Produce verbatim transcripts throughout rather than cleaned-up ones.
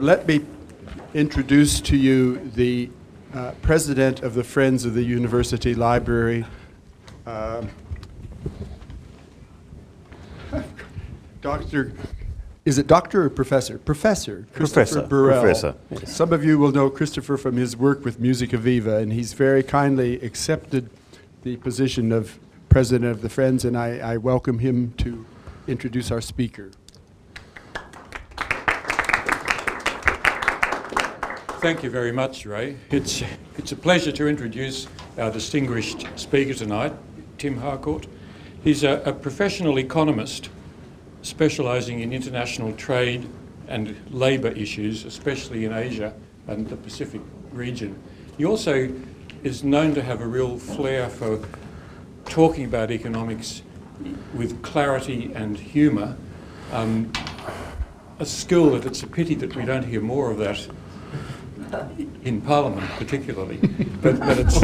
let me introduce to you the uh, president of the Friends of the University Library, uh, Doctor Is it doctor or professor? Professor. Professor. Burrell. Professor. Yes. Some of you will know Christopher from his work with Musica Viva, and he's very kindly accepted the position of president of the Friends, and I, I welcome him to introduce our speaker. Thank you very much, Ray. It's, it's a pleasure to introduce our distinguished speaker tonight, Tim Harcourt. He's a, a professional economist specialising in international trade and labour issues, especially in Asia and the Pacific region. He also is known to have a real flair for talking about economics with clarity and humour, um, a skill that it's a pity that we don't hear more of that in Parliament particularly. but, but it's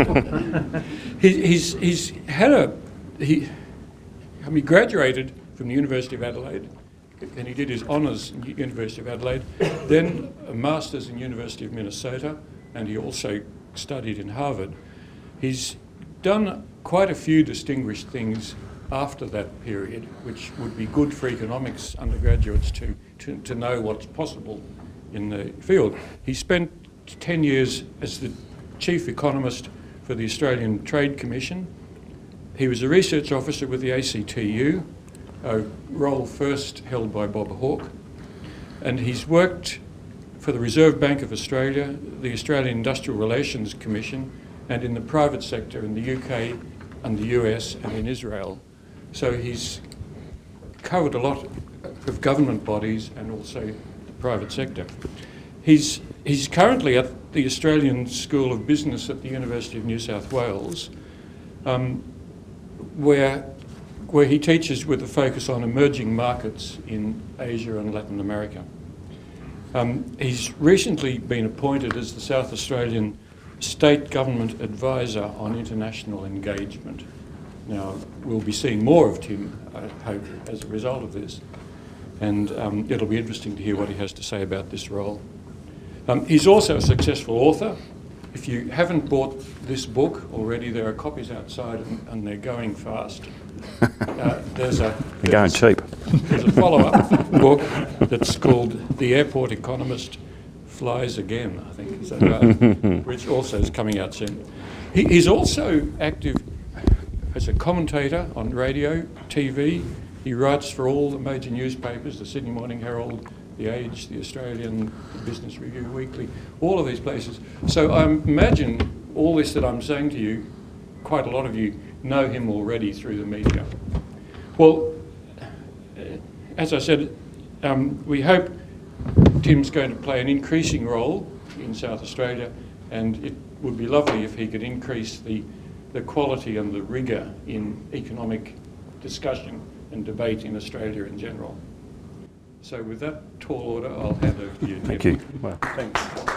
he, he's, he's had a, he, I mean, he graduated from the University of Adelaide, and he did his honours in the University of Adelaide, then a master's in University of Minnesota, and he also studied in Harvard. He's done quite a few distinguished things after that period, which would be good for economics undergraduates to, to, to know what's possible in the field. He spent ten years as the chief economist for the Australian Trade Commission. He was a research officer with the A C T U, a role first held by Bob Hawke, and he's worked for the Reserve Bank of Australia, the Australian Industrial Relations Commission, and in the private sector in the U K and the U S and in Israel. So he's covered a lot of government bodies and also the private sector. He's, he's currently at the Australian School of Business at the University of New South Wales, um, where where he teaches with a focus on emerging markets in Asia and Latin America. Um, he's recently been appointed as the South Australian State Government Advisor on International Engagement. Now, we'll be seeing more of Tim, I hope, as a result of this, and um, it'll be interesting to hear what he has to say about this role. Um, he's also a successful author. If you haven't bought this book already, there are copies outside and, and they're going fast. Uh, there's a They're going cheap. There's a follow-up book that's called The Airport Economist Flies Again, I think, is that right? Which also is coming out soon. He, he's also active as a commentator on radio, T V. He writes for all the major newspapers, the Sydney Morning Herald, The Age, The Australian, the Business Review Weekly, all of these places. So I imagine all this that I'm saying to you, quite a lot of you know him already through the media. Well, as I said, um, we hope Tim's going to play an increasing role in South Australia, and it would be lovely if he could increase the, the quality and the rigour in economic discussion and debate in Australia in general. So with that tall order, I'll hand over to you, Tim. Thank you. Well, Thanks.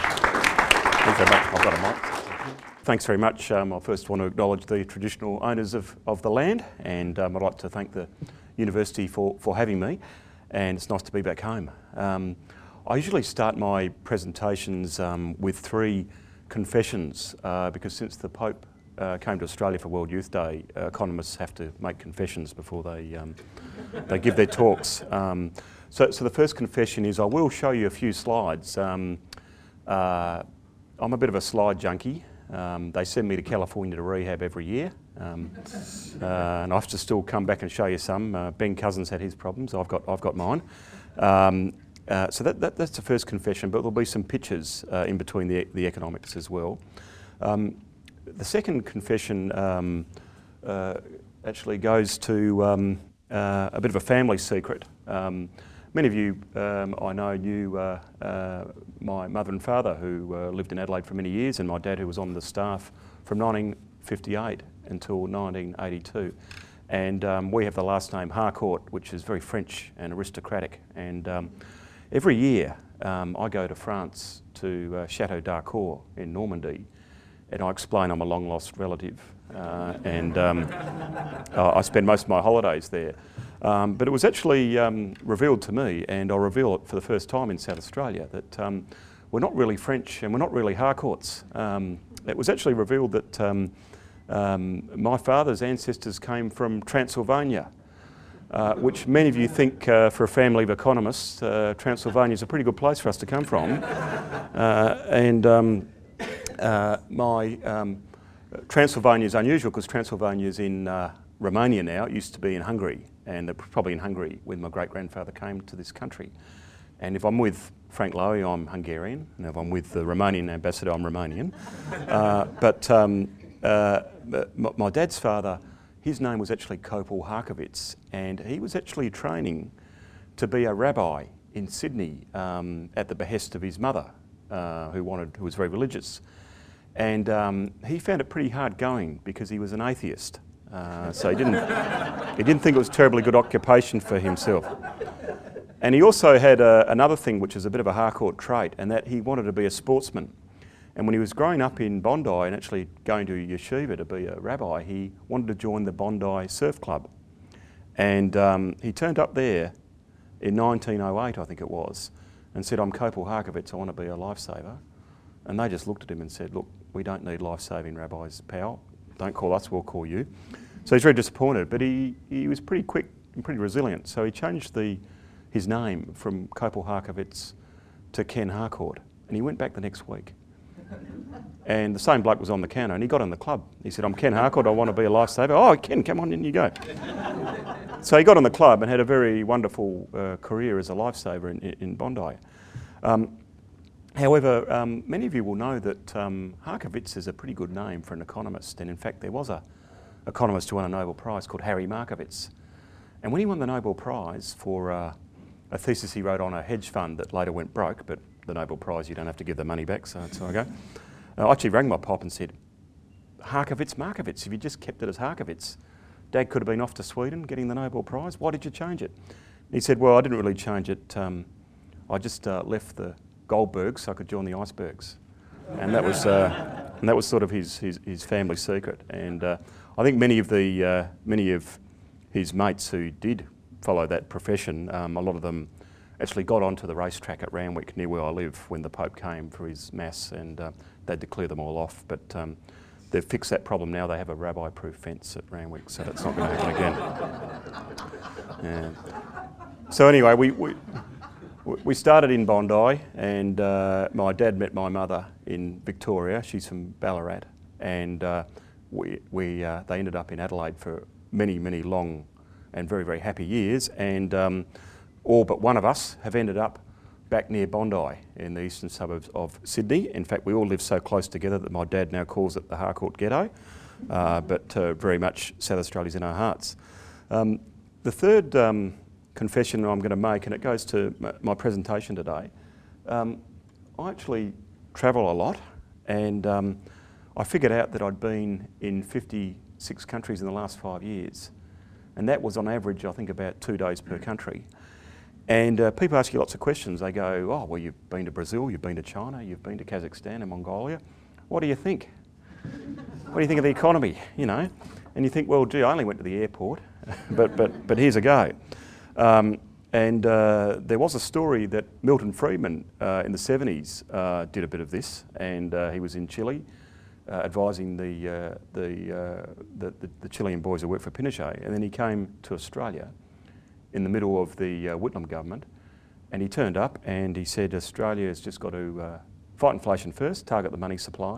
Thanks very much. I've got a mic. Thanks very much. Um, I first want to acknowledge the traditional owners of, of the land, and um, I'd like to thank the university for, for having me, and it's nice to be back home. Um, I usually start my presentations um, with three confessions, uh, because since the Pope uh, came to Australia for World Youth Day, uh, economists have to make confessions before they, um, they give their talks. Um, so, so the first confession is I will show you a few slides. Um, uh, I'm a bit of a slide junkie. Um, they send me to California to rehab every year, um, uh, and I have to still come back and show you some. Uh, Ben Cousins had his problems. I've got I've got mine. Um, uh, so that, that that's the first confession. But there'll be some pictures uh, in between the the economics as well. Um, the second confession um, uh, actually goes to um, uh, a bit of a family secret. Um, Many of you, um, I know, knew uh, uh, my mother and father who uh, lived in Adelaide for many years, and my dad who was on the staff from nineteen fifty-eight until nineteen eighty-two. And um, we have the last name Harcourt, which is very French and aristocratic. And um, every year um, I go to France to uh, Chateau d'Harcourt in Normandy, and I explain I'm a long lost relative. Uh, and um, I spend most of my holidays there. Um, but it was actually um, revealed to me, and I'll reveal it for the first time in South Australia, that um, we're not really French and we're not really Harcourts. Um, it was actually revealed that um, um, my father's ancestors came from Transylvania, uh, which many of you think, uh, for a family of economists, uh, Transylvania is a pretty good place for us to come from. uh, and um, uh, my um, Transylvania is unusual because Transylvania is in uh, Romania now. It used to be in Hungary, and they're probably in Hungary when my great-grandfather came to this country. And if I'm with Frank Lowy, I'm Hungarian, and if I'm with the Romanian ambassador, I'm Romanian. uh, but um, uh, my, my dad's father, his name was actually Kopel Harkowitz, and he was actually training to be a rabbi in Sydney um, at the behest of his mother, uh, who wanted, who was very religious. And um, he found it pretty hard going because he was an atheist. Uh, so he didn't, he didn't think it was a terribly good occupation for himself. And he also had uh, another thing which is a bit of a Harcourt trait, and that he wanted to be a sportsman. And when he was growing up in Bondi and actually going to yeshiva to be a rabbi, he wanted to join the Bondi Surf Club. And um, he turned up there in nineteen oh eight, I think it was, and said, "I'm Kopel Harkowitz, I want to be a lifesaver." And they just looked at him and said, "Look, we don't need life-saving rabbis, pal. Don't call us, we'll call you." So he's very disappointed, but he, he was pretty quick and pretty resilient. So he changed the, his name from Kopel Harkowitz to Ken Harcourt, and he went back the next week. And the same bloke was on the counter, and he got in the club. He said, "I'm Ken Harcourt, I want to be a lifesaver." "Oh, Ken, come on, in you go." So he got in the club and had a very wonderful uh, career as a lifesaver in, in Bondi. Um, However, um, many of you will know that um, Harkowitz is a pretty good name for an economist, and in fact there was a economist who won a Nobel Prize called Harry Markowitz. And when he won the Nobel Prize for uh, a thesis he wrote on a hedge fund that later went broke, but the Nobel Prize, you don't have to give the money back, so that's how I go. I actually rang my pop and said, "Harkowitz, Markowitz, if you just kept it as Harkowitz, Dad could have been off to Sweden getting the Nobel Prize. Why did you change it?" And he said, "Well, I didn't really change it. Um, I just uh, left the Goldbergs so I could join the icebergs." And that was, uh, and that was sort of his, his, his family secret. And uh, I think many of, the, uh, many of his mates who did follow that profession, um, a lot of them actually got onto the racetrack at Randwick near where I live when the Pope came for his mass, and uh, they had to clear them all off. But um, they've fixed that problem now. They have a rabbi-proof fence at Randwick, so that's not going to happen again. Yeah. So anyway, we, we We started in Bondi, and uh, my dad met my mother in Victoria. She's from Ballarat, and uh, we, we, uh, they ended up in Adelaide for many, many long and very, very happy years. And um, all but one of us have ended up back near Bondi in the eastern suburbs of Sydney. In fact, we all live so close together that my dad now calls it the Harcourt Ghetto, uh, but uh, very much South Australia's in our hearts. Um, the third um, confession I'm going to make, and it goes to my presentation today. Um, I actually travel a lot, and um, I figured out that I'd been in fifty-six countries in the last five years, and that was on average, I think, about two days per country. And uh, people ask you lots of questions. They go, "Oh, well, you've been to Brazil, you've been to China, you've been to Kazakhstan and Mongolia. What do you think? What do you think of the economy?" You know, and you think, "Well, gee, I only went to the airport, but but but here's a go." Um, and uh, there was a story that Milton Friedman uh, in the seventies uh, did a bit of this, and uh, he was in Chile uh, advising the, uh, the, uh, the, the, the Chilean boys who worked for Pinochet, and then he came to Australia in the middle of the uh, Whitlam government, and he turned up and he said Australia has just got to uh, fight inflation first, target the money supply,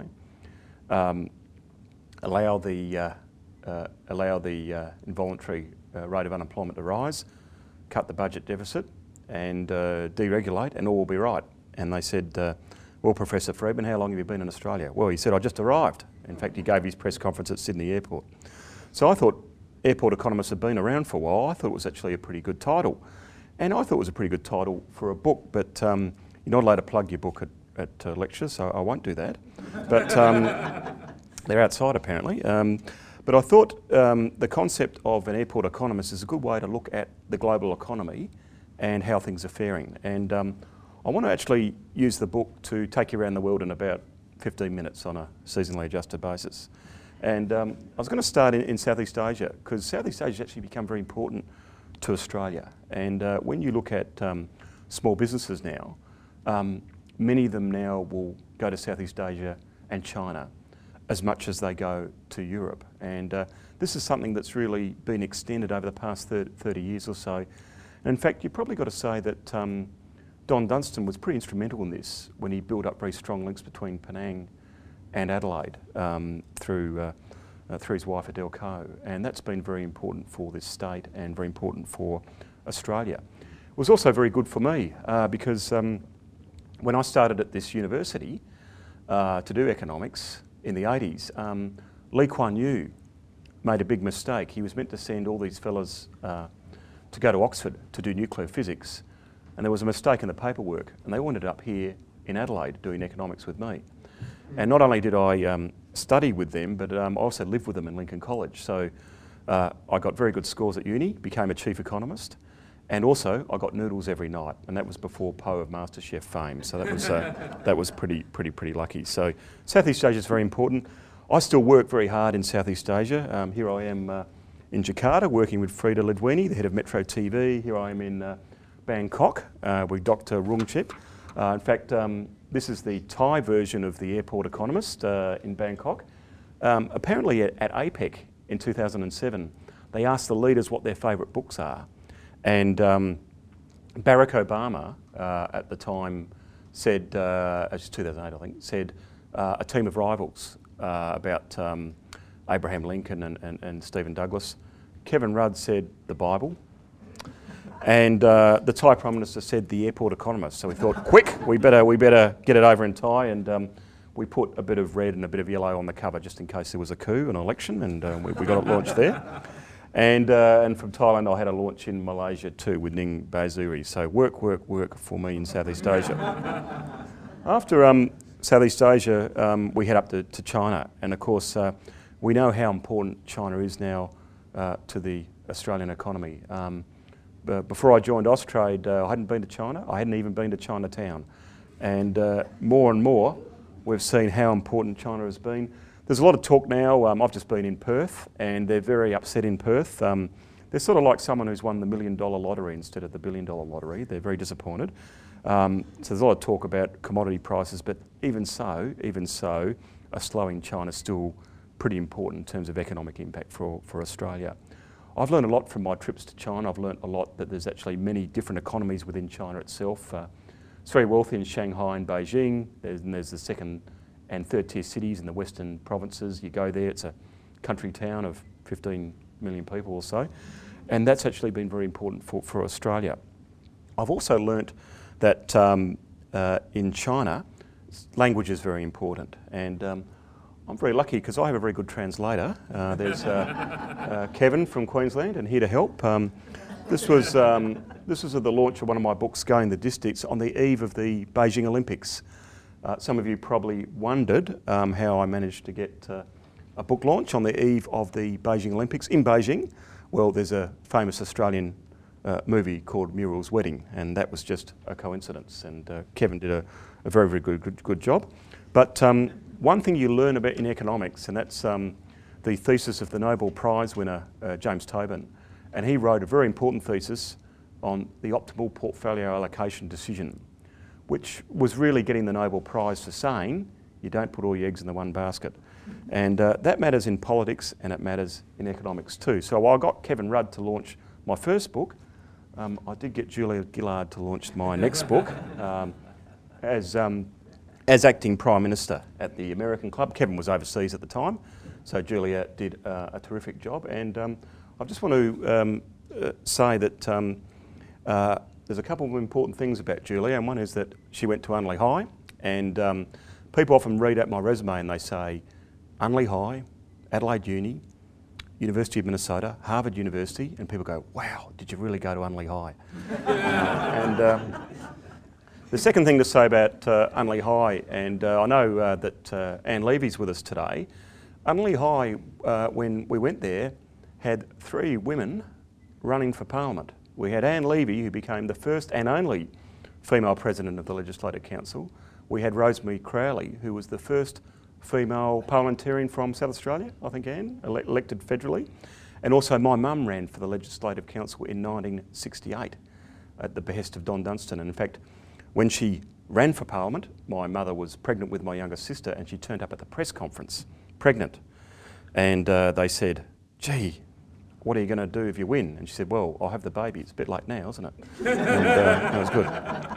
um, allow the, uh, uh, allow the uh, involuntary uh, rate of unemployment to rise, cut the budget deficit and uh, deregulate, and all will be right. And they said, uh, "Well, Professor Friedman, how long have you been in Australia?" Well, he said, "I just arrived." In fact, he gave his press conference at Sydney Airport. So I thought airport economists had been around for a while. I thought it was actually a pretty good title. And I thought it was a pretty good title for a book, but um, you're not allowed to plug your book at, at uh, lectures, so I won't do that. But um, they're outside apparently. Um, But I thought um, the concept of an airport economist is a good way to look at the global economy and how things are faring. And um, I want to actually use the book to take you around the world in about fifteen minutes on a seasonally adjusted basis. And um, I was going to start in, in Southeast Asia, because Southeast Asia has actually become very important to Australia. And uh, when you look at um, small businesses now, um, many of them now will go to Southeast Asia and China as much as they go to Europe. And uh, this is something that's really been extended over the past thirty years or so. And in fact, you've probably got to say that um, Don Dunstan was pretty instrumental in this when he built up very strong links between Penang and Adelaide um, through, uh, uh, through his wife Adele Coe. And that's been very important for this state and very important for Australia. It was also very good for me uh, because um, when I started at this university uh, to do economics in the eighties, um, Lee Kuan Yew made a big mistake. He was meant to send all these fellas uh, to go to Oxford to do nuclear physics, and there was a mistake in the paperwork, and they ended up here in Adelaide doing economics with me. And not only did I um, study with them, but um, I also lived with them in Lincoln College. So uh, I got very good scores at uni, became a chief economist, and also I got noodles every night, and that was before Poe of MasterChef fame. So that was uh, that was pretty pretty pretty lucky. So Southeast Asia is very important. I still work very hard in Southeast Asia. Um, here I am uh, in Jakarta working with Frida Lidwini, the head of Metro T V. Here I am in uh, Bangkok uh, with Doctor Rungchip. Uh, in fact, um, this is the Thai version of the Airport Economist uh, in Bangkok. Um, apparently at, at APEC in two thousand seven, they asked the leaders what their favourite books are. And um, Barack Obama uh, at the time said, uh, it's two thousand eight I think, said uh, A Team of Rivals uh, about um, Abraham Lincoln and, and, and Stephen Douglas. Kevin Rudd said the Bible. And uh, the Thai Prime Minister said the Airport Economist. So we thought, quick, we better, we better get it over in Thai. And um, we put a bit of red and a bit of yellow on the cover just in case there was a coup, an election, and uh, we, we got it launched there. And, uh, and from Thailand, I had a launch in Malaysia too with Ning Bazuri. So work, work, work for me in Southeast Asia. After um, Southeast Asia, um, we head up to, to China. And of course, uh, we know how important China is now uh, to the Australian economy. Um, but before I joined Austrade, uh, I hadn't been to China. I hadn't even been to Chinatown. And uh, more and more, we've seen how important China has been. There's a lot of talk now. Um, I've just been in Perth, and they're very upset in Perth. Um, they're sort of like someone who's won the million dollar lottery instead of the billion dollar lottery. They're very disappointed. Um, so there's a lot of talk about commodity prices, but even so, even so, a slowing China is still pretty important in terms of economic impact for, for Australia. I've learned a lot from my trips to China. I've learned a lot that there's actually many different economies within China itself. Uh, it's very wealthy in Shanghai and Beijing. There's, and there's the second and third tier cities in the western provinces. You go there, it's a country town of fifteen million people or so. And that's actually been very important for, for Australia. I've also learnt that um, uh, in China, language is very important. And um, I'm very lucky because I have a very good translator. Uh, there's uh, uh, Kevin from Queensland and here to help. Um, this was um, this was at the launch of one of my books, Going the Distance, on the eve of the Beijing Olympics. Uh, some of you probably wondered um, how I managed to get uh, a book launch on the eve of the Beijing Olympics in Beijing. Well, there's a famous Australian uh, movie called Muriel's Wedding, and that was just a coincidence. And uh, Kevin did a, a very, very good, good, good job. But um, one thing you learn about in economics, and that's um, the thesis of the Nobel Prize winner, uh, James Tobin. And he wrote a very important thesis on the optimal portfolio allocation decision, which was really getting the Nobel Prize for saying you don't put all your eggs in the one basket. And uh, that matters in politics and it matters in economics too. So while I got Kevin Rudd to launch my first book, um, I did get Julia Gillard to launch my next book um, as, um, as acting Prime Minister at the American Club. Kevin was overseas at the time, so Julia did uh, a terrific job. And um, I just want to um, uh, say that um, uh, there's a couple of important things about Julia, and one is that she went to Unley High, and um, people often read out my resume and they say, Unley High, Adelaide Uni, University of Minnesota, Harvard University, and people go, wow, did you really go to Unley High? uh, and um, the second thing to say about uh, Unley High, and uh, I know uh, that uh, Anne Levy's with us today. Unley High, uh, when we went there, had three women running for Parliament. We had Anne Levy, who became the first and only female president of the Legislative Council. We had Rosemary Crowley, who was the first female parliamentarian from South Australia, I think, Anne, ele elected federally. And also my mum ran for the Legislative Council in nineteen sixty-eight at the behest of Don Dunstan. And in fact, when she ran for Parliament, my mother was pregnant with my younger sister and she turned up at the press conference, pregnant. And uh, they said, gee, what are you going to do if you win? And she said, well, I'll have the baby. It's a bit late now, isn't it? And uh, that was good.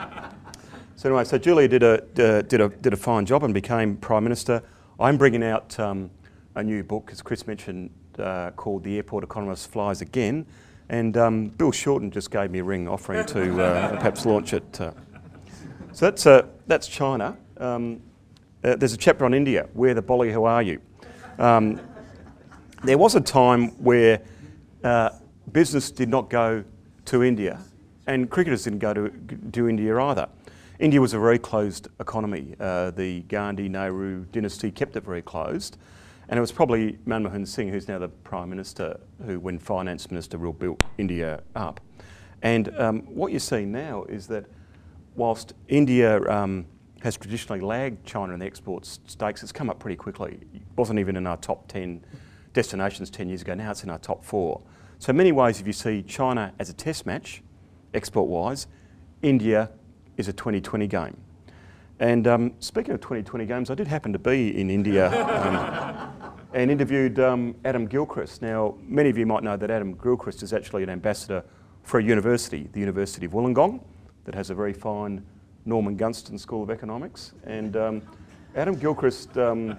So anyway, so Julia did a, uh, did, a, did a fine job and became Prime Minister. I'm bringing out um, a new book, as Chris mentioned, uh, called The Airport Economist Flies Again. And um, Bill Shorten just gave me a ring offering to uh, perhaps launch it. Uh. So that's, uh, that's China. Um, uh, there's a chapter on India, Where the Bolly, Who Are You? Um, there was a time where uh, business did not go to India and cricketers didn't go to, to India either. India was a very closed economy. Uh, the Gandhi-Nehru dynasty kept it very closed. And it was probably Manmohan Singh, who's now the Prime Minister, who, when Finance Minister, really built India up. And um, what you're seeing now is that whilst India um, has traditionally lagged China in the export stakes, it's come up pretty quickly. It wasn't even in our top ten destinations ten years ago, now it's in our top four. So in many ways, if you see China as a test match, export-wise, India is a twenty twenty game. And um, speaking of twenty twenty games, I did happen to be in India um, and interviewed um, Adam Gilchrist. Now, many of you might know that Adam Gilchrist is actually an ambassador for a university, the University of Wollongong, that has a very fine Norman Gunston School of Economics. And um, Adam Gilchrist um,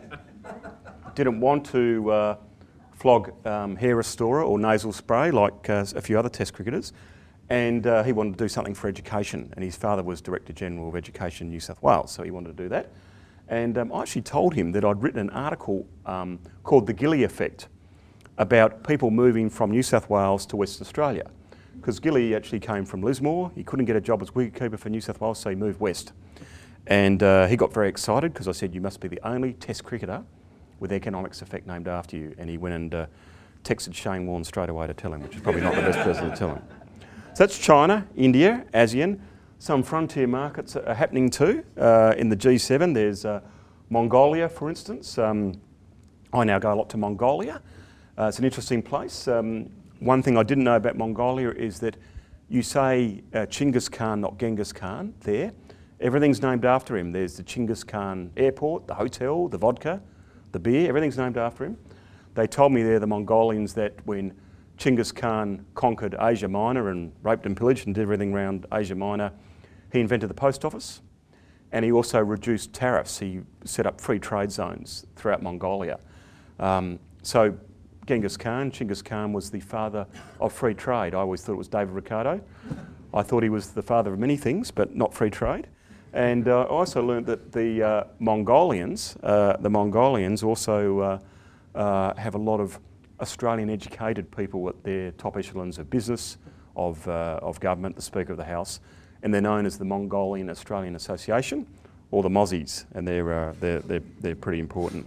didn't want to uh, flog um, hair restorer or nasal spray like uh, a few other Test cricketers. And uh, he wanted to do something for education. And his father was Director General of Education New South Wales, so he wanted to do that. And um, I actually told him that I'd written an article um, called The Gilly Effect about people moving from New South Wales to Western Australia. Because Gilly actually came from Lismore, he couldn't get a job as wicketkeeper for New South Wales, so he moved west. And uh, he got very excited because I said, you must be the only Test cricketer with economics effect named after you. And he went and uh, texted Shane Warne straight away to tell him, which is probably not the best person to tell him. So that's China, India, ASEAN. Some frontier markets are happening too. Uh, in the G seven, there's uh, Mongolia, for instance. Um, I now go a lot to Mongolia. Uh, it's an interesting place. Um, one thing I didn't know about Mongolia is that you say uh, Chinggis Khan, not Genghis Khan, there. Everything's named after him. There's the Chinggis Khan airport, the hotel, the vodka, the beer, everything's named after him. They told me there, the Mongolians, that when Chinggis Khan conquered Asia Minor and raped and pillaged and did everything around Asia Minor, he invented the post office, and he also reduced tariffs. He set up free trade zones throughout Mongolia. Um, so Genghis Khan, Chinggis Khan, was the father of free trade. I always thought it was David Ricardo. I thought he was the father of many things, but not free trade. And uh, I also learned that the uh, Mongolians, uh, the Mongolians also uh, uh, have a lot of Australian educated people at their top echelons of business, of, uh, of government, the Speaker of the House, and they're known as the Mongolian Australian Association, or the Mozzies, and they're, uh, they're, they're, they're pretty important.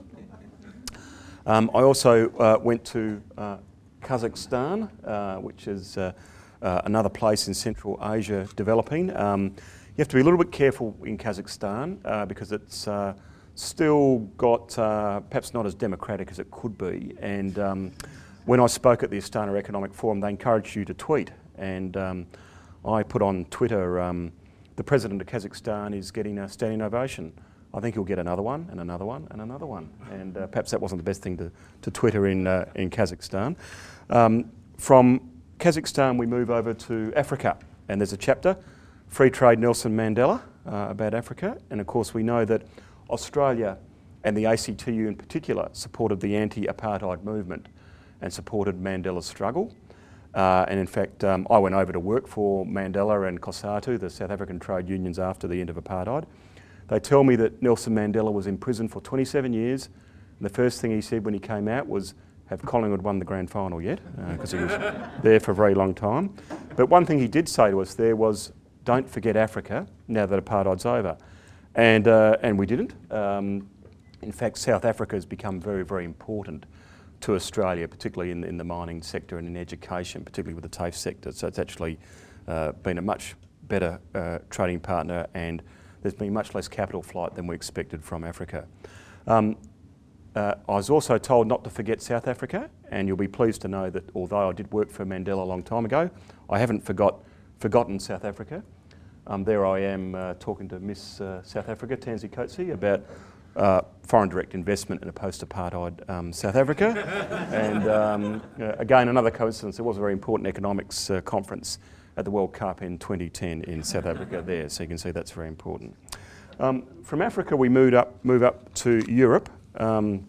Um, I also uh, went to uh, Kazakhstan, uh, which is uh, uh, another place in Central Asia developing. Um, you have to be a little bit careful in Kazakhstan uh, because it's uh, still got, uh, perhaps not as democratic as it could be. And um, when I spoke at the Astana Economic Forum, they encouraged you to tweet. And um, I put on Twitter, um, the president of Kazakhstan is getting a standing ovation. I think he'll get another one, and another one, and another one. And uh, perhaps that wasn't the best thing to, to Twitter in, uh, in Kazakhstan. Um, from Kazakhstan, we move over to Africa. And there's a chapter, Free Trade Nelson Mandela, uh, about Africa. And of course, we know that Australia and the A C T U in particular supported the anti-apartheid movement and supported Mandela's struggle. Uh, and in fact, um, I went over to work for Mandela and COSATU, the South African trade unions, after the end of apartheid. They tell me that Nelson Mandela was in prison for twenty-seven years. And the first thing he said when he came out was, have Collingwood won the grand final yet? Because uh, he was there for a very long time. But one thing he did say to us there was, don't forget Africa now that apartheid's over. And, uh, and we didn't. Um, in fact, South Africa has become very, very important to Australia, particularly in, in the mining sector and in education, particularly with the TAFE sector. So it's actually uh, been a much better uh, trading partner, and there's been much less capital flight than we expected from Africa. Um, uh, I was also told not to forget South Africa, and you'll be pleased to know that although I did work for Mandela a long time ago, I haven't forgot, forgotten South Africa. Um, there I am uh, talking to Miss uh, South Africa, Tansy Coetzee, about uh, foreign direct investment in a post-apartheid um, South Africa. and um, uh, again, another coincidence, there was a very important economics uh, conference at the World Cup in twenty ten in South Africa there, so you can see that's very important. Um, from Africa we moved up, move up to Europe. Um,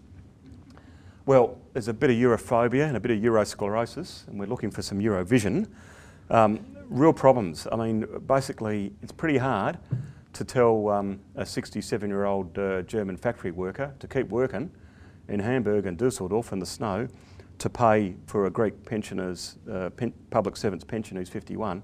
well, there's a bit of Europhobia and a bit of Eurosclerosis, and we're looking for some Eurovision. Um, real problems. I mean, basically, it's pretty hard to tell um, a sixty-seven-year-old uh, German factory worker to keep working in Hamburg and Dusseldorf in the snow to pay for a Greek pensioner's, uh, pen public servant's pension who's fifty-one.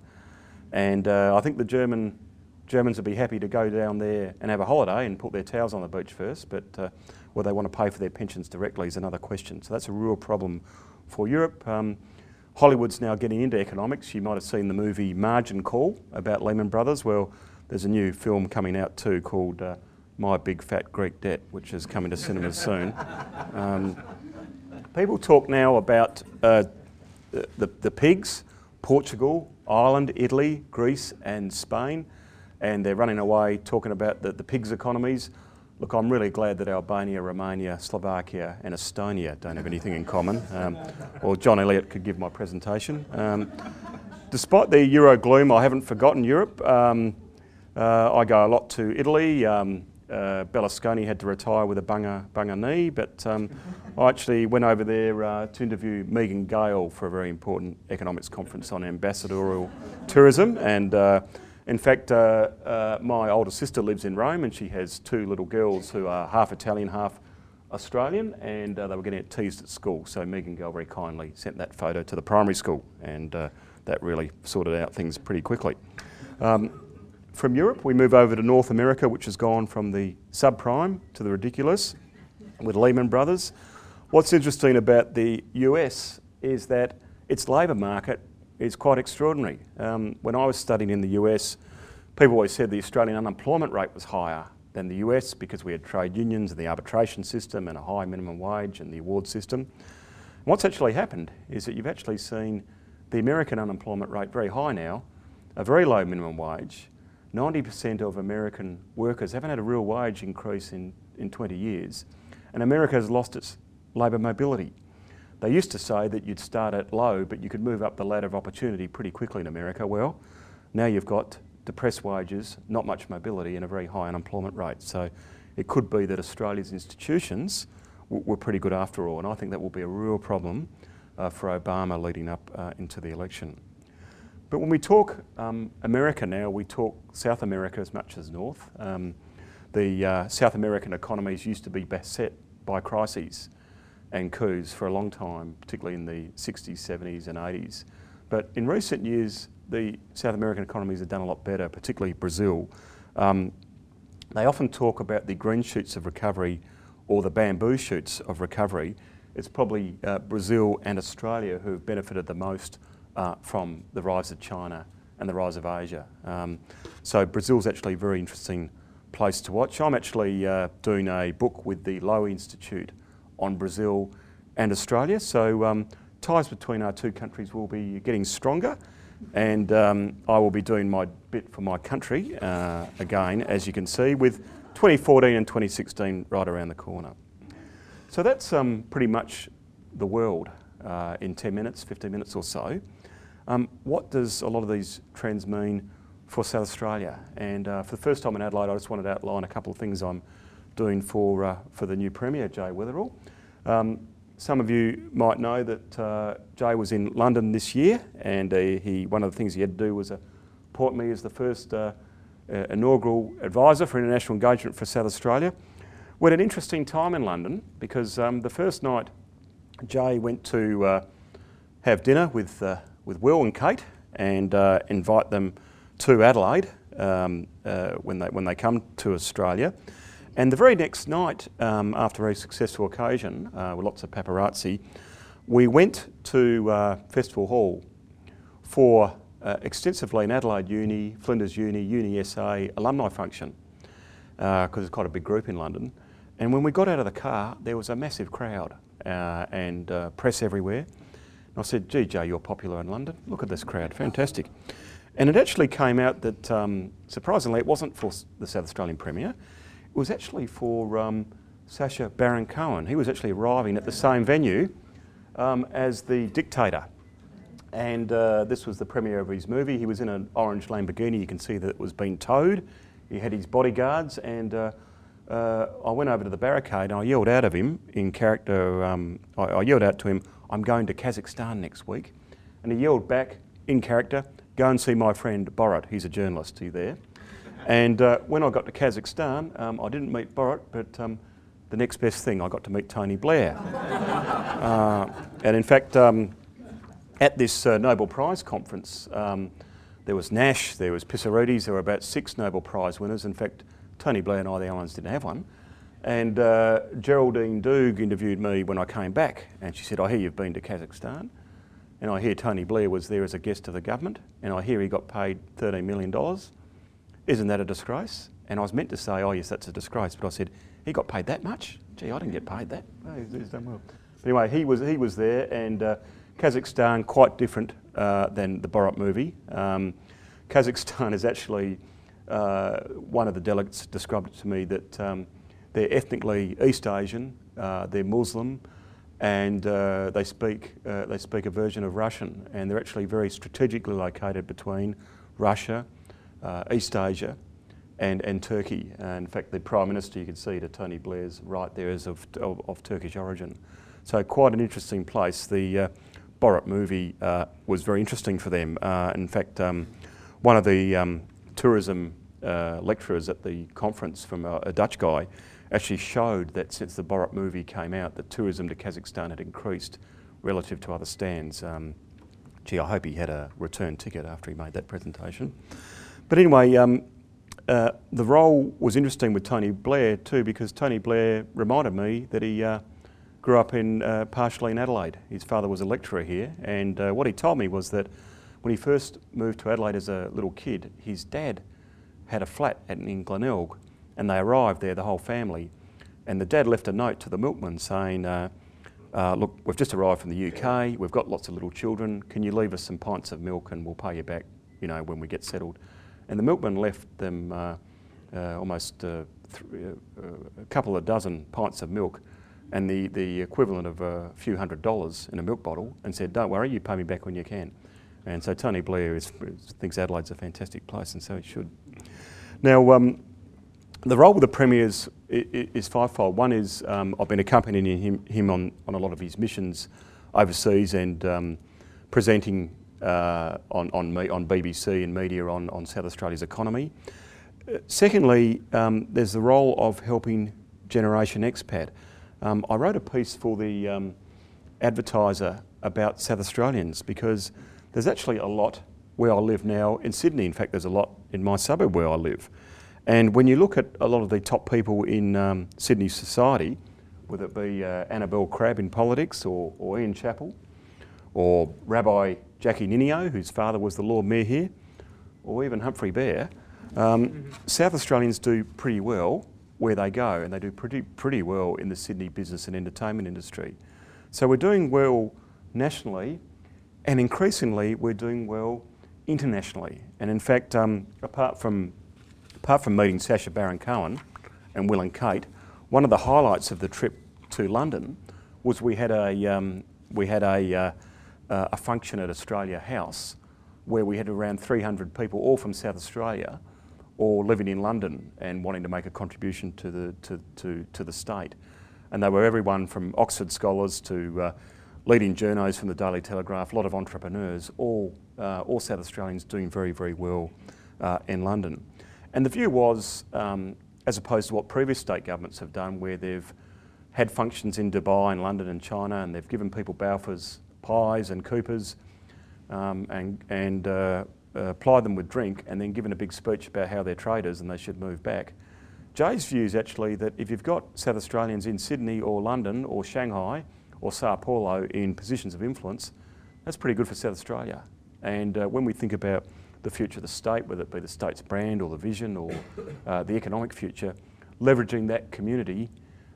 And uh, I think the German Germans would be happy to go down there and have a holiday and put their towels on the beach first, but uh, whether they want to pay for their pensions directly is another question. So that's a real problem for Europe. Um, Hollywood's now getting into economics. You might have seen the movie Margin Call about Lehman Brothers. Well, there's a new film coming out too called uh, My Big Fat Greek Debt, which is coming to cinemas soon. Um, people talk now about uh, the, the, the pigs, Portugal, Ireland, Italy, Greece and Spain, and they're running away talking about the, the pigs' economies. Look, I'm really glad that Albania, Romania, Slovakia and Estonia don't have anything in common. Um, or John Elliott could give my presentation. Um, despite the Euro gloom, I haven't forgotten Europe. Um, uh, I go a lot to Italy. Um, uh, Berlusconi had to retire with a bunga, bunga knee, but um, I actually went over there uh, to interview Megan Gale for a very important economics conference on ambassadorial tourism. And uh, in fact, uh, uh, my older sister lives in Rome and she has two little girls who are half Italian, half Australian, and uh, they were getting teased at school. So Megan Gale very kindly sent that photo to the primary school, and uh, that really sorted out things pretty quickly. Um, from Europe, we move over to North America, which has gone from the subprime to the ridiculous with Lehman Brothers. What's interesting about the U S is that its labour market is quite extraordinary. Um, when I was studying in the U S, people always said the Australian unemployment rate was higher than the U S because we had trade unions and the arbitration system and a high minimum wage and the award system. And what's actually happened is that you've actually seen the American unemployment rate very high now, a very low minimum wage. ninety percent of American workers haven't had a real wage increase in, in twenty years, and America has lost its labour mobility. They used to say that you'd start at low, but you could move up the ladder of opportunity pretty quickly in America. Well, now you've got depressed wages, not much mobility, and a very high unemployment rate. So it could be that Australia's institutions w were pretty good after all, and I think that will be a real problem uh, for Obama leading up uh, into the election. But when we talk um, America now, we talk South America as much as North. Um, the uh, South American economies used to be beset by crises and coups for a long time, particularly in the sixties, seventies and eighties. But in recent years, the South American economies have done a lot better, particularly Brazil. Um, they often talk about the green shoots of recovery or the bamboo shoots of recovery. It's probably uh, Brazil and Australia who have benefited the most uh, from the rise of China and the rise of Asia. Um, so Brazil's actually a very interesting place to watch. I'm actually uh, doing a book with the Lowy Institute on Brazil and Australia, so um, ties between our two countries will be getting stronger, and um, I will be doing my bit for my country uh, again, as you can see, with twenty fourteen and twenty sixteen right around the corner. So that's um, pretty much the world uh, in ten minutes, fifteen minutes or so. Um, what does a lot of these trends mean for South Australia? And uh, for the first time in Adelaide, I just wanted to outline a couple of things I'm doing for, uh, for the new Premier, Jay Weatherill. Um, some of you might know that uh, Jay was in London this year, and uh, he, one of the things he had to do was appoint me as the first uh, uh, inaugural advisor for international engagement for South Australia. We had an interesting time in London because um, the first night Jay went to uh, have dinner with, uh, with Will and Kate and uh, invite them to Adelaide um, uh, when, they, when they come to Australia. And the very next night, um, after a very successful occasion uh, with lots of paparazzi, we went to uh, Festival Hall for uh, extensively an Adelaide Uni, Flinders Uni, Uni S A alumni function, because uh, it's quite a big group in London. And when we got out of the car, there was a massive crowd uh, and uh, press everywhere. And I said, gee, Joe, you're popular in London. Look at this crowd, fantastic. And it actually came out that, um, surprisingly, it wasn't for the South Australian Premier. It was actually for um, Sacha Baron Cohen. He was actually arriving at the same venue um, as the dictator. And uh, this was the premiere of his movie. He was in an orange Lamborghini. You can see that it was being towed. He had his bodyguards, and uh, uh, I went over to the barricade and I yelled out of him in character. Um, I, I yelled out to him, I'm going to Kazakhstan next week. And he yelled back in character, go and see my friend Borat. He's a journalist, he's there. And uh, when I got to Kazakhstan, um, I didn't meet Borat, but um, the next best thing, I got to meet Tony Blair. uh, and in fact, um, at this uh, Nobel Prize conference, um, there was Nash, there was Pissarides, there were about six Nobel Prize winners. In fact, Tony Blair and I, the Allens, didn't have one. And uh, Geraldine Doog interviewed me when I came back, and she said, I hear you've been to Kazakhstan. And I hear Tony Blair was there as a guest of the government, and I hear he got paid thirteen million dollars. Isn't that a disgrace? And I was meant to say, oh yes, that's a disgrace, but I said, he got paid that much? Gee, I didn't get paid that. Oh, he's, he's done well. But anyway, he was, he was there, and uh, Kazakhstan, quite different uh, than the Borat movie. Um, Kazakhstan is actually, uh, one of the delegates described it to me that um, they're ethnically East Asian, uh, they're Muslim, and uh, they speak uh, they speak a version of Russian, and they're actually very strategically located between Russia, uh, East Asia, and and Turkey. Uh, in fact, the Prime Minister, you can see to Tony Blair's right there, is of of, of Turkish origin. So quite an interesting place. The uh, Borat movie uh, was very interesting for them. Uh, in fact, um, one of the um, tourism uh, lecturers at the conference, from a, a Dutch guy, actually showed that since the Borat movie came out, that tourism to Kazakhstan had increased relative to other stands. Um, gee, I hope he had a return ticket after he made that presentation. But anyway, um, uh, the role was interesting with Tony Blair too, because Tony Blair reminded me that he uh, grew up in uh, partially in Adelaide. His father was a lecturer here, and uh, what he told me was that when he first moved to Adelaide as a little kid, his dad had a flat in Glenelg, and they arrived there, the whole family, and the dad left a note to the milkman saying, uh, uh, look, we've just arrived from the U K, we've got lots of little children, can you leave us some pints of milk and we'll pay you back, you know, when we get settled. And the milkman left them uh, uh, almost uh, th uh, a couple of dozen pints of milk, and the, the equivalent of a few hundred dollars in a milk bottle, and said, don't worry, you pay me back when you can. And so Tony Blair is, thinks Adelaide's a fantastic place, and so it should. Now, um, the role of the Premier is, is fivefold. One is um, I've been accompanying him, him on, on a lot of his missions overseas, and um, presenting uh, on, on, me, on B B C and media on, on South Australia's economy. Uh, secondly, um, there's the role of helping Generation Expat. Um, I wrote a piece for the um, Advertiser about South Australians, because there's actually a lot where I live now in Sydney. In fact, there's a lot in my suburb where I live. And when you look at a lot of the top people in um, Sydney society, whether it be uh, Annabelle Crabb in politics, or, or Ian Chappell, or Rabbi Jackie Ninio, whose father was the Lord Mayor here, or even Humphrey Bear, um, mm-hmm. South Australians do pretty well where they go, and they do pretty, pretty well in the Sydney business and entertainment industry. So we're doing well nationally, and increasingly we're doing well internationally. And in fact, um, apart from apart from meeting Sacha Baron Cohen and Will and Kate, one of the highlights of the trip to London was we had a um, we had a uh, uh, a function at Australia House where we had around three hundred people, all from South Australia, all living in London and wanting to make a contribution to the to to, to the state. And they were everyone from Oxford scholars to uh, leading journos from the Daily Telegraph, a lot of entrepreneurs, all uh, all South Australians doing very, very well uh, in London. And the view was, um, as opposed to what previous state governments have done, where they've had functions in Dubai and London and China, and they've given people Balfours pies and Coopers, um, and, and uh, uh, plied them with drink, and then given a big speech about how they're traders and they should move back. Jay's view is actually that if you've got South Australians in Sydney or London or Shanghai or Sao Paulo in positions of influence, that's pretty good for South Australia. And uh, when we think about the future of the state, whether it be the state's brand or the vision or uh, the economic future, leveraging that community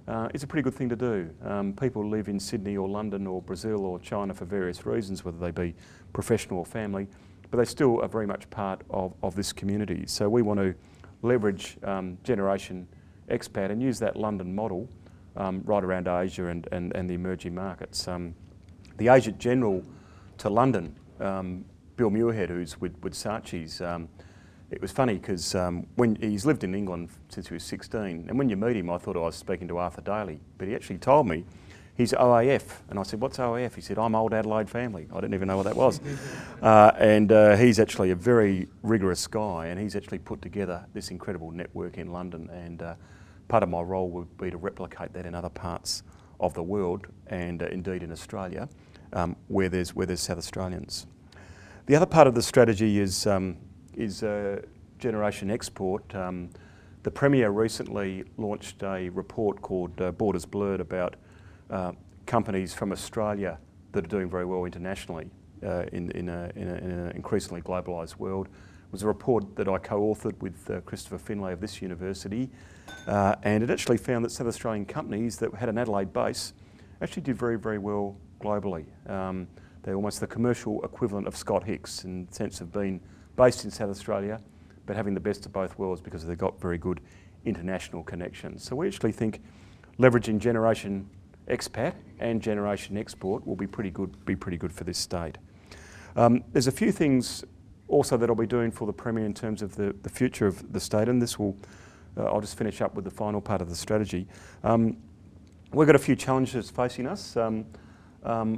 uh, is a pretty good thing to do. Um, people live in Sydney or London or Brazil or China for various reasons, whether they be professional or family, but they still are very much part of, of this community. So we want to leverage um, Generation Expat and use that London model um, right around Asia and, and, and the emerging markets. Um, the Agent General to London, um, Bill Muirhead, who's with, with Saatchi's, um, it was funny because um, when he's lived in England since he was sixteen, and when you meet him, I thought I was speaking to Arthur Daly, but he actually told me he's O A F, and I said, "What's O A F?" He said, "I'm Old Adelaide Family." I didn't even know what that was. uh, and uh, he's actually a very rigorous guy, and he's actually put together this incredible network in London, and uh, part of my role would be to replicate that in other parts of the world, and uh, indeed in Australia, um, where there's where there's South Australians. The other part of the strategy is um, is uh, Generation Export. Um, the Premier recently launched a report called uh, Borders Blurred about uh, companies from Australia that are doing very well internationally uh, in, in, a, in, a, in an increasingly globalised world. It was a report that I co-authored with uh, Christopher Finlay of this university, uh, and it actually found that South Australian companies that had an Adelaide base actually did very, very well globally. Um, they're almost the commercial equivalent of Scott Hicks in the sense of being based in South Australia, but having the best of both worlds because they've got very good international connections. So we actually think leveraging Generation Expat and Generation Export will be pretty good, be pretty good for this state. Um, there's a few things also that I'll be doing for the Premier in terms of the, the future of the state, and this will, uh, I'll just finish up with the final part of the strategy. Um, we've got a few challenges facing us. Um, um,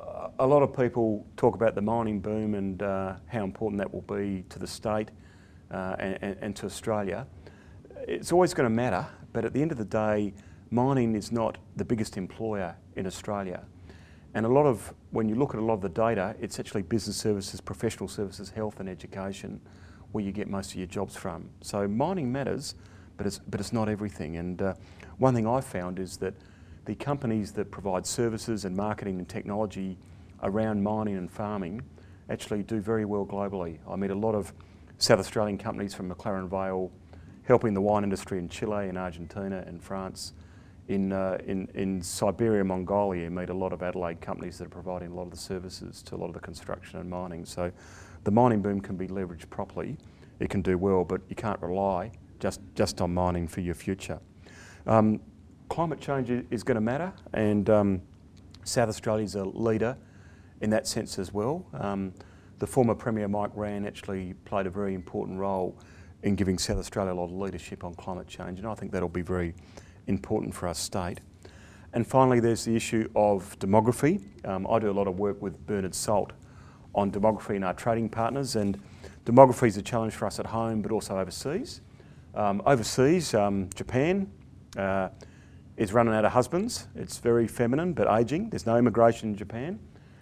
A lot of people talk about the mining boom and uh, how important that will be to the state uh, and, and to Australia. It's always going to matter, but at the end of the day, mining is not the biggest employer in Australia. And a lot of, when you look at a lot of the data, it's actually business services, professional services, health and education where you get most of your jobs from. So mining matters, but it's, but it's not everything. And uh, one thing I've found is that the companies that provide services and marketing and technology around mining and farming actually do very well globally. I meet a lot of South Australian companies from McLaren Vale helping the wine industry in Chile, in Argentina, in France. In, uh, in, in Siberia, Mongolia, you meet a lot of Adelaide companies that are providing a lot of the services to a lot of the construction and mining. So the mining boom can be leveraged properly. It can do well, but you can't rely just, just on mining for your future. Um, climate change is going to matter, and um, South Australia is a leader in that sense as well. Um, the former Premier Mike Rann actually played a very important role in giving South Australia a lot of leadership on climate change, and I think that'll be very important for our state. And finally, there's the issue of demography. Um, I do a lot of work with Bernard Salt on demography and our trading partners, and demography is a challenge for us at home but also overseas. Um, overseas, um, Japan uh, is running out of husbands. It's very feminine but ageing. There's no immigration in Japan.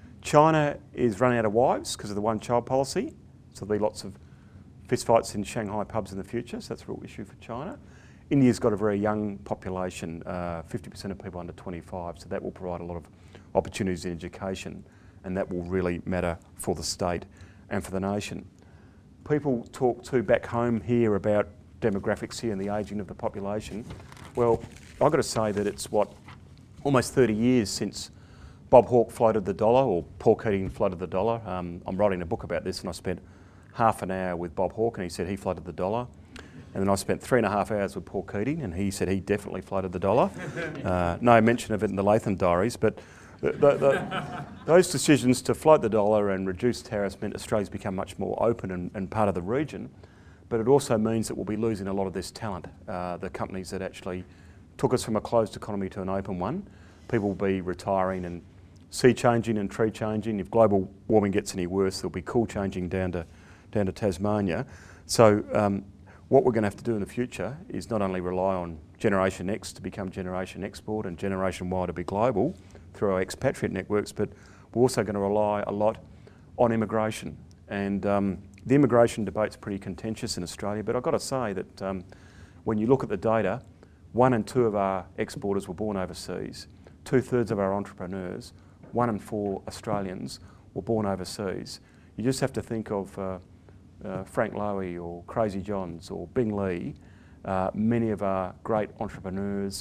China is running out of wives because of the one-child policy, so there'll be lots of fistfights in Shanghai pubs in the future, so that's a real issue for China. India's got a very young population, uh, fifty percent of people under twenty-five, so that will provide a lot of opportunities in education, and that will really matter for the state and for the nation. People talk too back home here about demographics here and the ageing of the population. Well, I've got to say that it's, what, almost thirty years since Bob Hawke floated the dollar, or Paul Keating floated the dollar. Um, I'm writing a book about this, and I spent half an hour with Bob Hawke, and he said he floated the dollar. And then I spent three and a half hours with Paul Keating, and he said he definitely floated the dollar. Uh, no mention of it in the Latham diaries, but the, the, the, those decisions to float the dollar and reduce tariffs meant Australia's become much more open and, and part of the region. But it also means that we'll be losing a lot of this talent. Uh, the companies that actually took us from a closed economy to an open one, people will be retiring and sea changing and tree changing. If global warming gets any worse, there'll be cool changing down to, down to Tasmania. So um, what we're going to have to do in the future is not only rely on Generation X to become Generation Export and Generation Y to be global through our expatriate networks, but we're also going to rely a lot on immigration. And um, the immigration debate's pretty contentious in Australia, but I've got to say that um, when you look at the data, one in two of our exporters were born overseas, two-thirds of our entrepreneurs, one in four Australians were born overseas. You just have to think of uh, uh, Frank Lowy or Crazy Johns or Bing Lee. Uh, many of our great entrepreneurs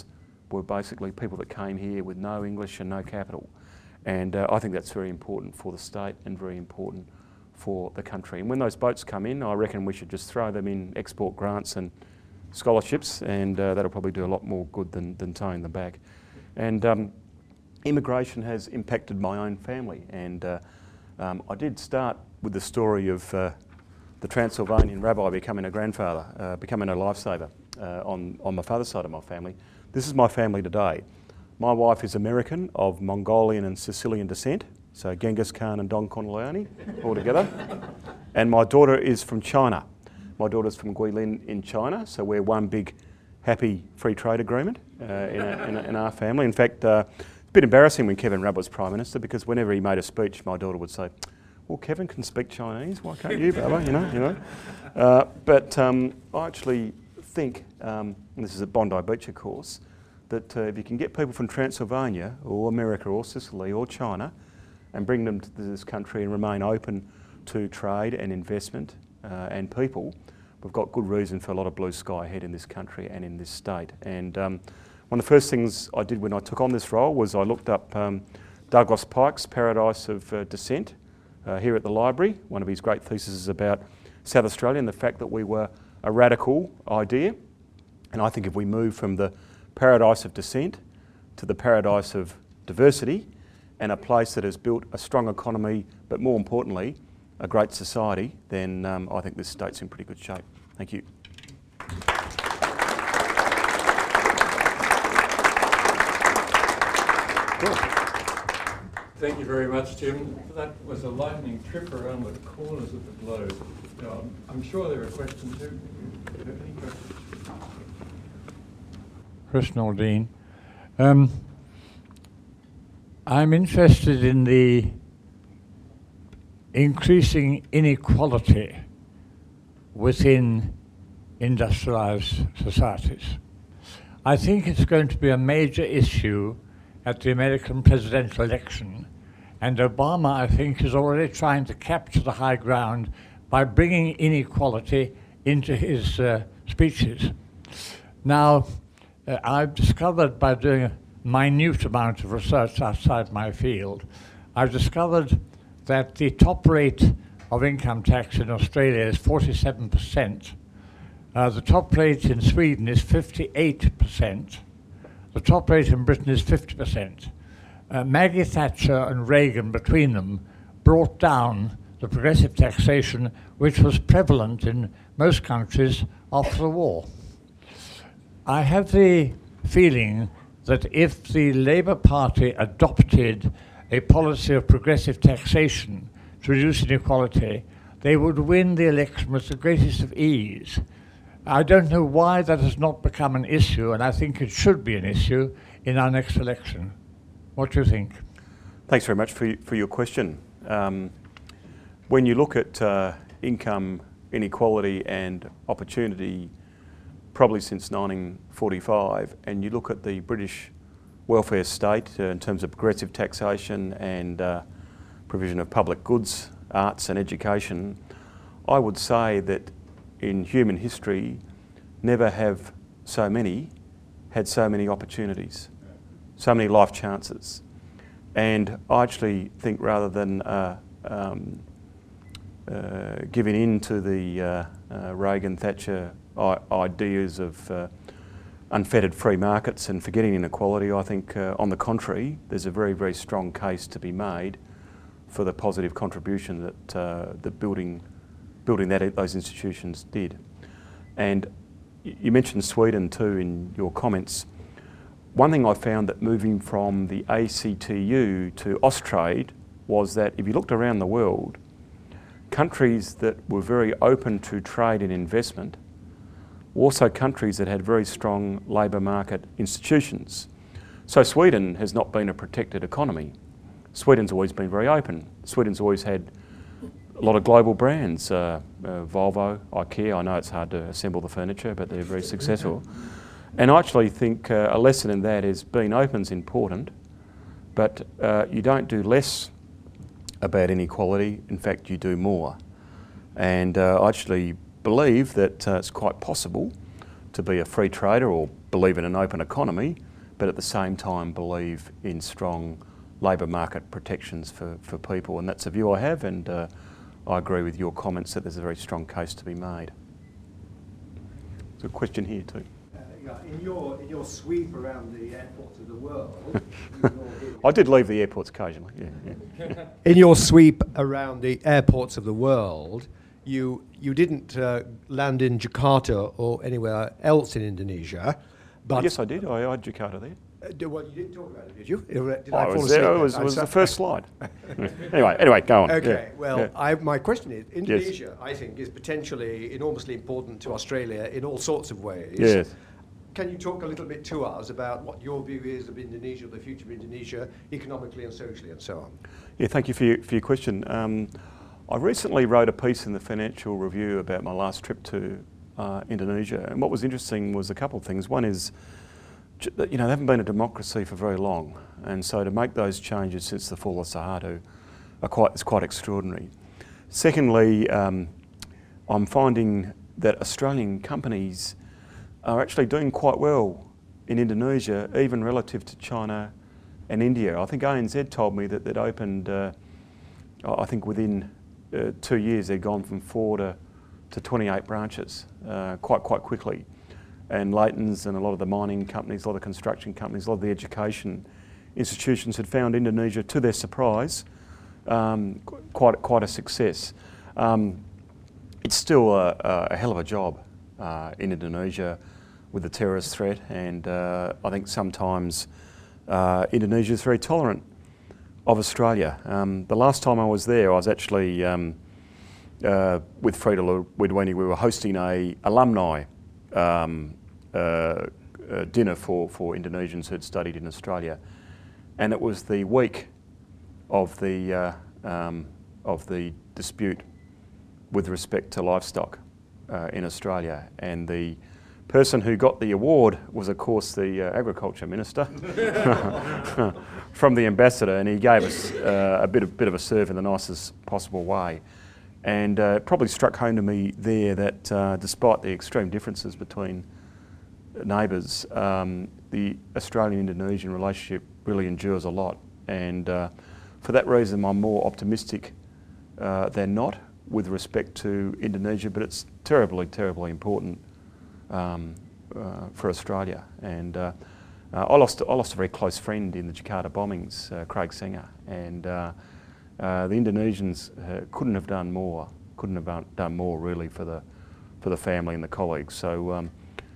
were basically people that came here with no English and no capital. And uh, I think that's very important for the state and very important for the country. And when those boats come in, I reckon we should just throw them in export grants and scholarships, and uh, that'll probably do a lot more good than, than towing them back. And um, immigration has impacted my own family, and uh, um, I did start with the story of uh, the Transylvanian rabbi becoming a grandfather, uh, becoming a lifesaver uh, on, on my father's side of my family. This is my family today. My wife is American of Mongolian and Sicilian descent, so Genghis Khan and Don Corleone all together. And my daughter is from China. My daughter's from Guilin in China, so we're one big happy free trade agreement uh, in, a, in, a, in our family. In fact, uh, it's a bit embarrassing when Kevin Rudd was Prime Minister, because whenever he made a speech, my daughter would say, well, Kevin can speak Chinese, why can't you, Baba, you know, you know. Uh, but um, I actually think, um, and this is at Bondi Beach, of course, that uh, if you can get people from Transylvania or America or Sicily or China and bring them to this country and remain open to trade and investment uh, and people, we've got good reason for a lot of blue sky ahead in this country and in this state. And um, one of the first things I did when I took on this role was I looked up um, Douglas Pike's Paradise of uh, Descent uh, here at the library. One of his great theses is about South Australia and the fact that we were a radical idea. And I think if we move from the paradise of descent to the paradise of diversity, and a place that has built a strong economy, but more importantly, a great society, then um, I think this state's in pretty good shape. Thank you. Cool. Thank you very much, Tim. That was a lightning trip around the corners of the globe. Now, I'm sure there are questions too. Any questions? Chris Nordine. Um, I'm interested in the increasing inequality within industrialized societies. I think it's going to be a major issue at the American presidential election, and Obama, I think, is already trying to capture the high ground by bringing inequality into his uh, speeches. Now, uh, I've discovered by doing a minute amount of research outside my field, I've discovered that the top rate of income tax in Australia is forty-seven percent. Uh, the top rate in Sweden is fifty-eight percent. The top rate in Britain is fifty percent. Uh, Maggie Thatcher and Reagan, between them, brought down the progressive taxation which was prevalent in most countries after the war. I have the feeling that if the Labour Party adopted a policy of progressive taxation to reduce inequality, they would win the election with the greatest of ease. I don't know why that has not become an issue, and I think it should be an issue in our next election. What do you think? Thanks very much for, for your question. Um, when you look at uh, income inequality and opportunity, probably since nineteen forty-five, and you look at the British welfare state uh, in terms of progressive taxation and uh, provision of public goods, arts and education, I would say that in human history, never have so many had so many opportunities, so many life chances. And I actually think rather than uh, um, uh, giving in to the uh, uh, Reagan Thatcher I ideas of uh, unfettered free markets and forgetting inequality, I think uh, on the contrary, there's a very, very strong case to be made for the positive contribution that uh, the building, building that, those institutions did. And you mentioned Sweden too in your comments. One thing I found that moving from the A C T U to Austrade was that if you looked around the world, countries that were very open to trade and investment were also countries that had very strong labour market institutions. So Sweden has not been a protected economy. Sweden's always been very open. Sweden's always had a lot of global brands, uh, uh, Volvo, IKEA. I know it's hard to assemble the furniture, but they're very successful. And I actually think uh, a lesson in that is being open's important, but uh, you don't do less about inequality. In fact, you do more. And uh, I actually believe that uh, it's quite possible to be a free trader or believe in an open economy, but at the same time believe in strong labour market protections for, for people. And that's a view I have, and uh, I agree with your comments that there's a very strong case to be made. There's a question here too. Uh, yeah, in your in your sweep around the airports of the world, I did leave the airports occasionally. Yeah, yeah. in your sweep around the airports of the world, you you didn't uh, land in Jakarta or anywhere else in Indonesia, but Yes, I did. I, I had Jakarta there. Uh, d- well, you didn't talk about it, did you? Uh, Did I fall was asleep there. It then? was, I'm was so- the first slide. anyway, anyway, go on. Okay, Yeah, well, yeah. I, my question is, Indonesia, I think, is potentially enormously important to Australia in all sorts of ways. Yes. Can you talk a little bit to us about what your view is of Indonesia, the future of Indonesia, economically and socially and so on? Yeah, thank you for your, for your question. Um, I recently wrote a piece in the Financial Review about my last trip to uh, Indonesia, and what was interesting was a couple of things. One is, j- that, you know, they haven't been a democracy for very long, and so to make those changes since the fall of Suharto are quite, is quite extraordinary. Secondly, um, I'm finding that Australian companies are actually doing quite well in Indonesia, even relative to China and India. I think A N Z told me that they'd opened, uh, I think within uh, two years, they'd gone from four to, to twenty-eight branches uh, quite quite quickly. And Leighton's and a lot of the mining companies, a lot of the construction companies, a lot of the education institutions had found Indonesia, to their surprise, um, qu- quite quite a success. Um, it's still a, a hell of a job uh, in Indonesia with the terrorist threat, and uh, I think sometimes uh, Indonesia is very tolerant of Australia. Um, the last time I was there, I was actually um, uh, with Frida Wedweni. We were hosting a alumni um, uh, uh, dinner for, for Indonesians who'd studied in Australia, and it was the week of the uh, um, of the dispute with respect to livestock uh, in Australia, and the person who got the award was, of course, the uh, Agriculture Minister from the Ambassador, and he gave us uh, a bit of, bit of a serve in the nicest possible way. And uh, it probably struck home to me there that uh, despite the extreme differences between neighbours, um, the Australian-Indonesian relationship really endures a lot. And uh, for that reason, I'm more optimistic uh, than not with respect to Indonesia, but it's terribly, terribly important Um, uh, for Australia. And uh, uh, I lost I lost a very close friend in the Jakarta bombings, uh, Craig Singer, and uh, uh, the Indonesians uh, couldn't have done more. Couldn't have done, done more really for the for the family and the colleagues. So um,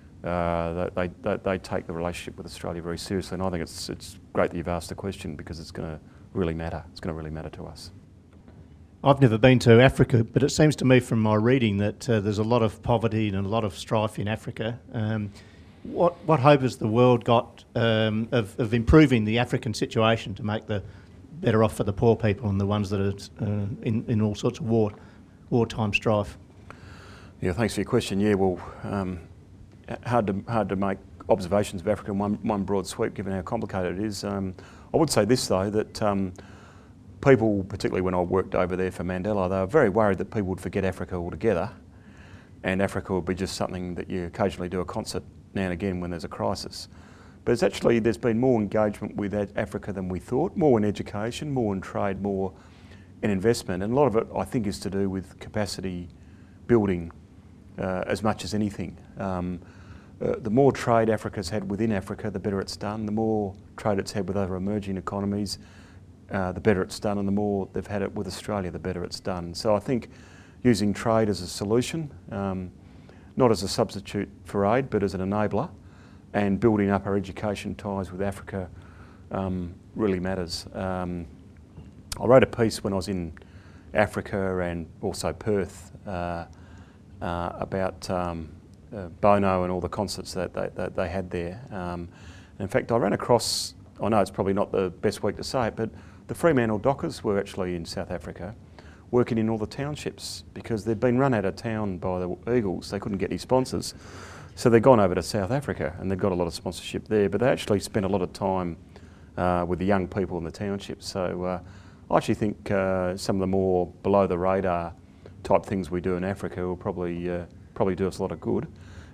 uh, they, they they take the relationship with Australia very seriously, and I think it's it's great that you've asked the question, because it's going to really matter. It's going to really matter to us. I've never been to Africa, but it seems to me from my reading that uh, there's a lot of poverty and a lot of strife in Africa. Um, what what hope has the world got um, of, of improving the African situation to make the better off for the poor people and the ones that are uh, in, in all sorts of war wartime strife? Yeah, thanks for your question. Yeah, well, um, hard to hard to make observations of Africa in one, one broad sweep, given how complicated it is. Um, I would say this though, that um, people, particularly when I worked over there for Mandela, they were very worried that people would forget Africa altogether, and Africa would be just something that you occasionally do a concert now and again when there's a crisis. But it's actually, there's been more engagement with Africa than we thought, more in education, more in trade, more in investment, and a lot of it, I think, is to do with capacity building uh, as much as anything. Um, uh, the more trade Africa's had within Africa, the better it's done. The more trade it's had with other emerging economies, Uh, the better it's done, and the more they've had it with Australia, the better it's done. So I think using trade as a solution, um, not as a substitute for aid, but as an enabler, and building up our education ties with Africa um, really matters. Um, I wrote a piece when I was in Africa and also Perth uh, uh, about um, uh, Bono and all the concerts that they, that they had there. Um, in fact, I ran across, I know it's probably not the best week to say it, but the Fremantle Dockers were actually in South Africa working in all the townships because they'd been run out of town by the Eagles. They couldn't get any sponsors. So they'd gone over to South Africa and they'd got a lot of sponsorship there, but they actually spent a lot of time uh, with the young people in the townships. So uh, I actually think uh, some of the more below the radar type things we do in Africa will probably, uh, probably do us a lot of good.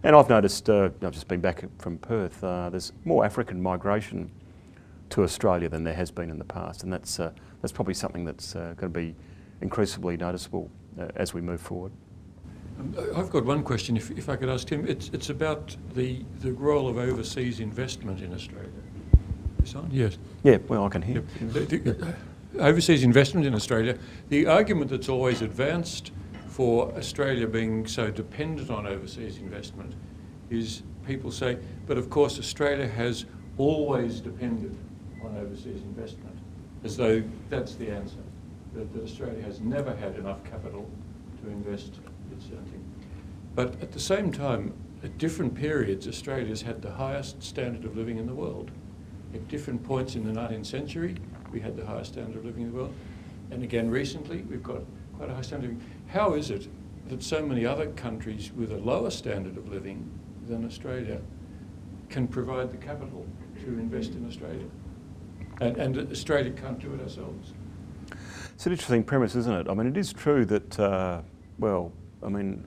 And I've noticed, uh, I've just been back from Perth, uh, there's more African migration to Australia than there has been in the past, and that's, uh, that's probably something that's uh, going to be increasingly noticeable uh, as we move forward. Um, I've got one question, if, if I could ask Tim. It's, it's about the, the role of overseas investment in Australia. Is on? Yes. Yeah, well, I can hear. Yep. The, the, uh, overseas investment in Australia, the argument that's always advanced for Australia being so dependent on overseas investment is people say, but of course Australia has always depended on overseas investment, as though that's the answer, that, that Australia has never had enough capital to invest in certain things. But at the same time, at different periods, Australia's had the highest standard of living in the world. At different points in the nineteenth century, we had the highest standard of living in the world. And again, recently, we've got quite a high standard of living. How is it that so many other countries with a lower standard of living than Australia can provide the capital to invest in Australia? And, and Australia can't do it ourselves. It's an interesting premise, isn't it? I mean, it is true that, uh, well, I mean,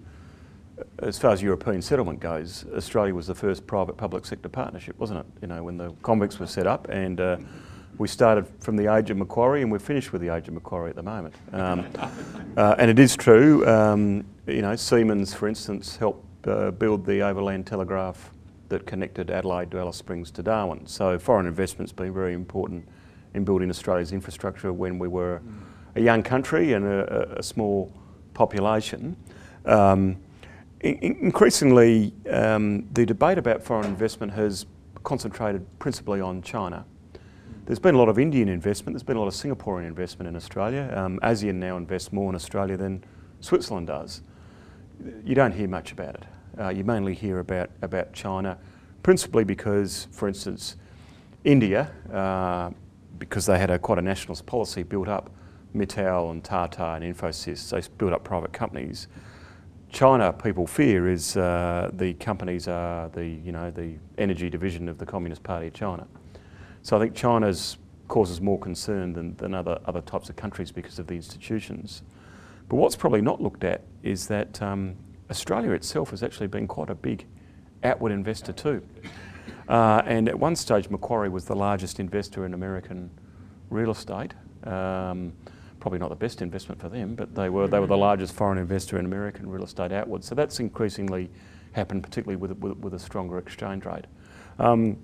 as far as European settlement goes, Australia was the first private-public sector partnership, wasn't it? You know, when the convicts were set up, and uh, we started from the age of Macquarie, and we're finished with the age of Macquarie at the moment. Um, uh, and it is true, um, you know, Siemens, for instance, helped uh, build the overland telegraph that connected Adelaide to Alice Springs to Darwin. So foreign investment's been very important in building Australia's infrastructure when we were a young country and a, a small population. Um, in, increasingly, um, the debate about foreign investment has concentrated principally on China. There's been a lot of Indian investment, there's been a lot of Singaporean investment in Australia. Um, ASEAN now invests more in Australia than Switzerland does. You don't hear much about it. Uh, you mainly hear about, about China, principally because, for instance, India, uh, because they had a, quite a nationalist policy, built up Mittal and Tata and Infosys, they built up private companies. China, people fear, is uh, the companies are the, you know, the energy division of the Communist Party of China. So I think China's causes more concern than, than other, other types of countries because of the institutions. But what's probably not looked at is that um, Australia itself has actually been quite a big outward investor too. Uh, and at one stage, Macquarie was the largest investor in American real estate. Um, probably not the best investment for them, but they were, they were the largest foreign investor in American real estate outward. So that's increasingly happened, particularly with, with, with a stronger exchange rate. Um,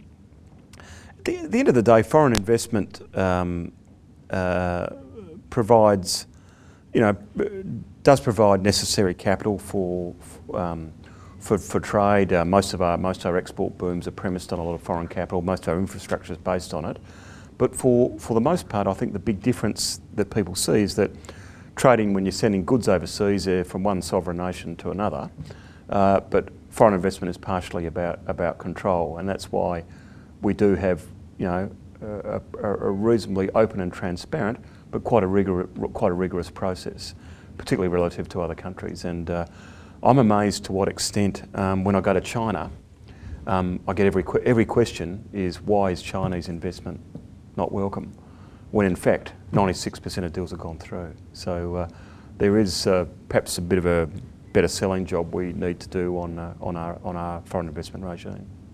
at, the, at the end of the day, foreign investment um, uh, provides, you know, does provide necessary capital for um, for, for trade. Uh, most of our most of our export booms are premised on a lot of foreign capital. Most of our infrastructure is based on it. But for for the most part, I think the big difference that people see is that trading, when you're sending goods overseas, uh, from one sovereign nation to another. Uh, but foreign investment is partially about about control, and that's why we do have, you know, a, a, a reasonably open and transparent, but quite a rigor, quite a rigorous process, particularly relative to other countries. And uh, I'm amazed to what extent, um, when I go to China, um, I get every que every question is, why is Chinese investment not welcome? When in fact, ninety-six percent of deals have gone through. So uh, there is uh, perhaps a bit of a better selling job we need to do on uh, on our on our foreign investment regime.